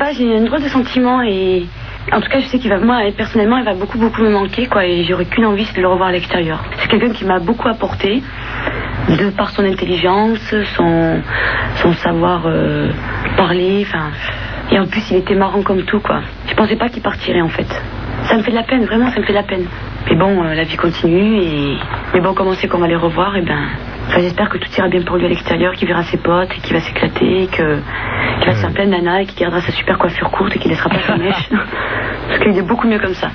pas, j'ai un drôle de sentiment et en tout cas je sais qu'il va, moi personnellement il va beaucoup me manquer quoi, et j'aurais qu'une envie, c'est de le revoir à l'extérieur. C'est quelqu'un qui m'a beaucoup apporté de par son intelligence, son savoir parler, enfin, et en plus il était marrant comme tout quoi. Je pensais pas qu'il partirait en fait. Ça me fait de la peine, vraiment ça me fait de la peine. Mais bon, la vie continue mais bon, comme on sait qu'on va les revoir, et j'espère que tout ira bien pour lui à l'extérieur, qu'il verra ses potes, et qu'il va s'éclater, qu'il va se faire plein de nanas, et qu'il gardera sa super coiffure courte et qu'il laissera pas sa mèche. Parce qu'il est beaucoup mieux comme ça.